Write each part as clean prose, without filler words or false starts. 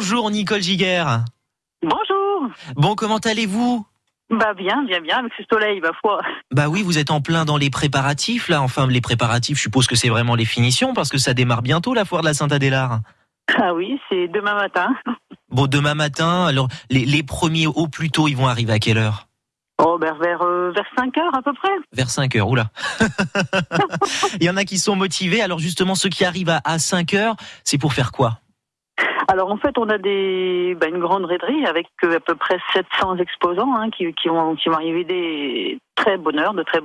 Bonjour Nicole Giguère. Bonjour. Bon, comment allez-vous ? Bien, avec ce soleil, ma foi. Bah oui, vous êtes en plein dans les préparatifs là. Enfin, les préparatifs, je suppose que c'est vraiment les finitions parce que ça démarre bientôt la foire de la Saint-Adélard. Ah oui, c'est demain matin. Bon, demain matin, alors les premiers au plus tôt, ils vont arriver à quelle heure ? Oh, vers 5 heures à peu près. Vers 5 heures, oula. Il y en a qui sont motivés. Alors justement, ceux qui arrivent à 5 heures, c'est pour faire quoi ? Alors en fait, on a une grande raiderie avec à peu près 700 exposants qui vont arriver de très bonne heure. Donc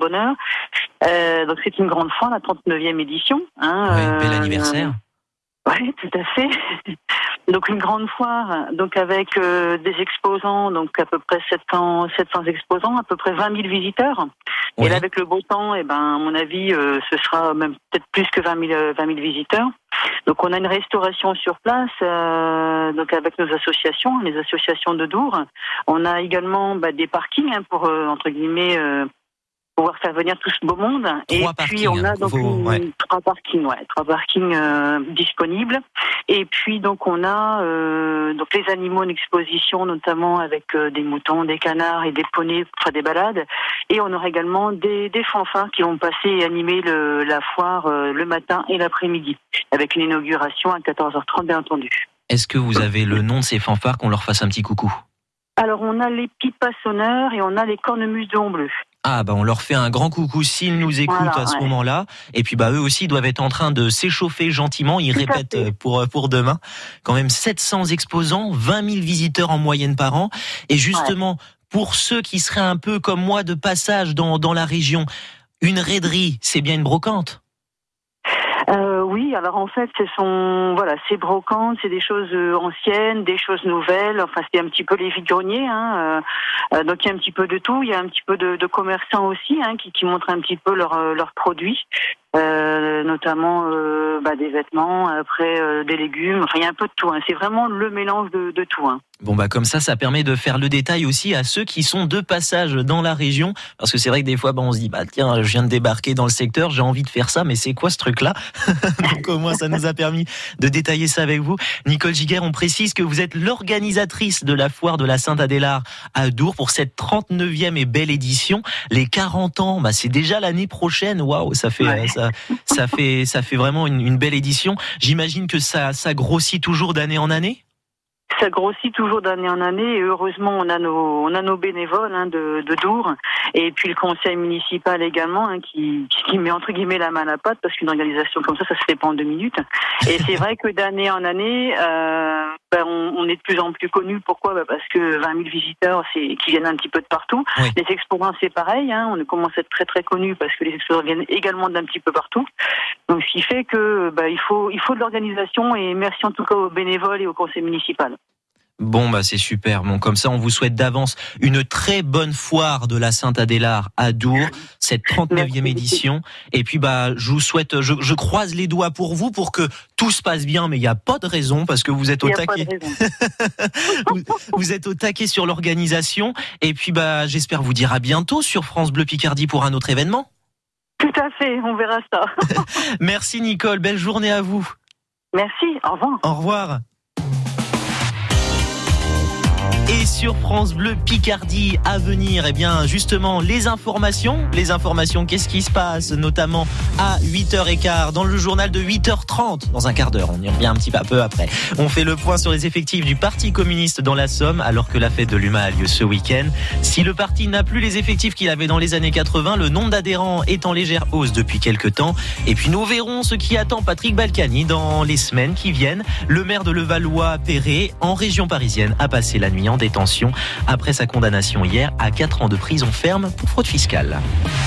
c'est une grande foire, la 39e édition. Oui, bel anniversaire. Oui, tout à fait. Donc une grande foire, donc avec des exposants, donc à peu près 700 exposants, à peu près 20 000 visiteurs. Oui. Et là, avec le beau temps, à mon avis, ce sera même peut-être plus que 20 000 visiteurs. Donc on a une restauration sur place, donc avec nos associations, les associations de Dour. On a également des parkings pour entre guillemets pouvoir faire venir tout ce beau monde. Trois puis on a donc trois parkings disponibles. Et puis donc on a donc les animaux en exposition, notamment avec des moutons, des canards et des poneys pour faire des balades. Et on aura également des fanfares qui vont passer et animer la foire le matin et l'après-midi, avec une inauguration à 14h30 bien entendu. Est-ce que vous avez le nom de ces fanfares, qu'on leur fasse un petit coucou ? Alors on a les pipas sonneurs et on a les cornemuses de Honbleu. Ah on leur fait un grand coucou s'ils nous écoutent à ce moment-là. Et puis eux aussi doivent être en train de s'échauffer gentiment. Ils répètent pour demain. Quand même 700 exposants, 20 000 visiteurs en moyenne par an. Et justement, pour ceux qui seraient un peu comme moi de passage dans la région, une raiderie, c'est bien une brocante ? Oui, alors en fait, ces brocantes, c'est des choses anciennes, des choses nouvelles. Enfin, c'est un petit peu les vides-greniers. Donc il y a un petit peu de tout. Il y a un petit peu de commerçants aussi qui montrent un petit peu leurs produits, notamment des vêtements, après des légumes. Enfin, il y a un peu de tout. C'est vraiment le mélange de tout. Bon comme ça permet de faire le détail aussi à ceux qui sont de passage dans la région, parce que c'est vrai que des fois on se dit tiens, je viens de débarquer dans le secteur, j'ai envie de faire ça, mais c'est quoi ce truc-là ? Donc au moins ça nous a permis de détailler ça avec vous. Nicole Giguère, on précise que vous êtes l'organisatrice de la foire de la Saint-Adélard à Dour pour cette 39e et belle édition. Les 40 ans, c'est déjà l'année prochaine. Waouh, ça fait vraiment une belle édition. J'imagine que ça grossit toujours d'année en année. Ça grossit toujours d'année en année et heureusement on a nos bénévoles de Dour et puis le conseil municipal également qui met entre guillemets la main à la pâte, parce qu'une organisation comme ça se fait pas en 2 minutes. Et c'est vrai que d'année en année on est de plus en plus connus. Pourquoi ? Parce que 20 000 visiteurs qui viennent un petit peu de partout. Oui. Les exposants c'est pareil, on commence à être très très connus parce que les exposants viennent également d'un petit peu partout. Donc ce qui fait que il faut de l'organisation, et merci en tout cas aux bénévoles et au conseil municipal. Bon c'est super. Bon, comme ça on vous souhaite d'avance une très bonne foire de la Saint-Adélard à Dour, cette 39e édition. Et puis je vous souhaite, je croise les doigts pour vous pour que tout se passe bien, mais il n'y a pas de raison parce que vous êtes au taquet. Vous êtes au taquet sur l'organisation. Et puis j'espère vous dire à bientôt sur France Bleu Picardie pour un autre événement. Tout à fait, on verra ça. Merci Nicole, belle journée à vous. Merci, au revoir. Au revoir. Et sur France Bleu Picardie à venir, justement, les informations, qu'est-ce qui se passe, notamment à 8h15 dans le journal de 8h30, dans un quart d'heure, on y revient un petit peu après. On fait le point sur les effectifs du Parti communiste dans la Somme, alors que la fête de l'UMA a lieu ce week-end. Si le parti n'a plus les effectifs qu'il avait dans les années 80, le nombre d'adhérents est en légère hausse depuis quelques temps. Et puis nous verrons ce qui attend Patrick Balkany dans les semaines qui viennent. Le maire de Levallois-Perret, en région parisienne, a passé la nuit en détention après sa condamnation hier à 4 ans de prison ferme pour fraude fiscale.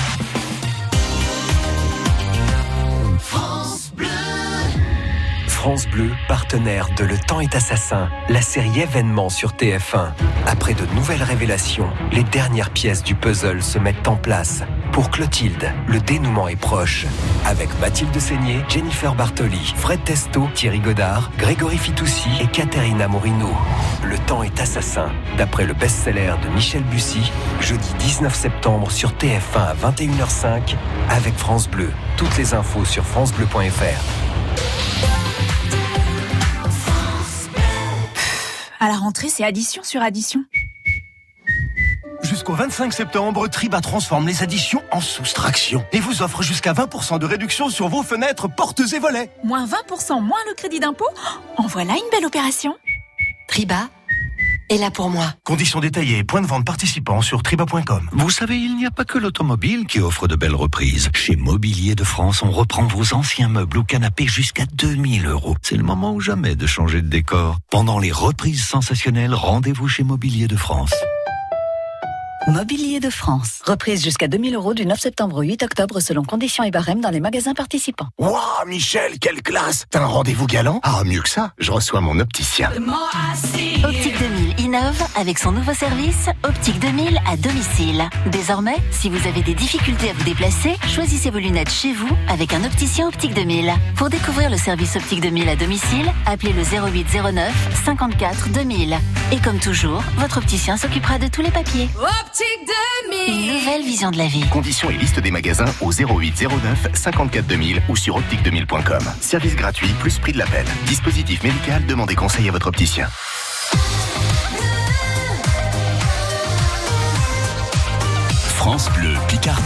France Bleu, partenaire de Le Temps est assassin, la série événement sur TF1. Après de nouvelles révélations, les dernières pièces du puzzle se mettent en place. Pour Clotilde, le dénouement est proche. Avec Mathilde Seigné, Jennifer Bartoli, Fred Testo, Thierry Godard, Grégory Fitoussi et Caterina Morino. Le Temps est assassin, d'après le best-seller de Michel Bussy, jeudi 19 septembre sur TF1 à 21h05 avec France Bleu. Toutes les infos sur francebleu.fr. À la rentrée, c'est addition sur addition. Jusqu'au 25 septembre, Triba transforme les additions en soustraction et vous offre jusqu'à 20% de réduction sur vos fenêtres, portes et volets. Moins 20%, moins le crédit d'impôt. En voilà une belle opération. Triba est là pour moi. Conditions détaillées et points de vente participants sur triba.com. Vous savez, il n'y a pas que l'automobile qui offre de belles reprises. Chez Mobilier de France, on reprend vos anciens meubles ou canapés jusqu'à 2000 €. C'est le moment ou jamais de changer de décor. Pendant les reprises sensationnelles, rendez-vous chez Mobilier de France. Mobilier de France. Reprise jusqu'à 2000 € du 9 septembre au 8 octobre selon conditions et barèmes dans les magasins participants. Waouh, Michel, quelle classe! T'as un rendez-vous galant? Ah, mieux que ça, je reçois mon opticien. Optique 2000 innove avec son nouveau service Optique 2000 à domicile. Désormais, si vous avez des difficultés à vous déplacer, choisissez vos lunettes chez vous avec un opticien Optique 2000. Pour découvrir le service Optique 2000 à domicile, appelez le 08 09 54 2000. Et comme toujours, votre opticien s'occupera de tous les papiers. Optique 2000. Une nouvelle vision de la vie. Conditions et liste des magasins au 08 09 54 2000 ou sur optique2000.com. Service gratuit plus prix de l'appel. Dispositif médical, demandez conseil à votre opticien. France Bleu Picardie.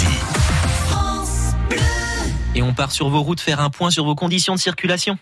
Et on part sur vos routes faire un point sur vos conditions de circulation.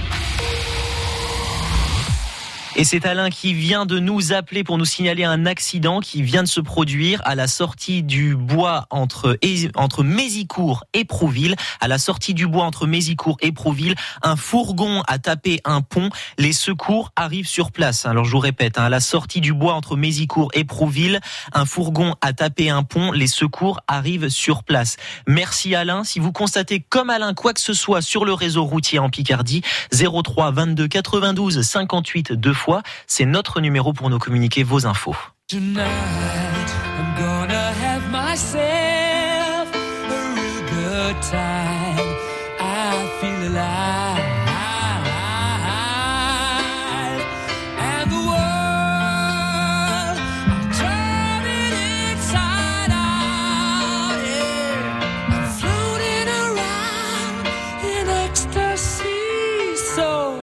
Et c'est Alain qui vient de nous appeler pour nous signaler un accident qui vient de se produire à la sortie du bois entre Mézicourt et Prouville. À la sortie du bois entre Mézicourt et Prouville, un fourgon a tapé un pont. Les secours arrivent sur place. Alors je vous répète, à la sortie du bois entre Mézicourt et Prouville, un fourgon a tapé un pont. Les secours arrivent sur place. Merci Alain. Si vous constatez comme Alain quoi que ce soit sur le réseau routier en Picardie, 03 22 92 58 2 fois. C'est notre numéro pour nous communiquer vos infos. Tonight, I'm gonna have myself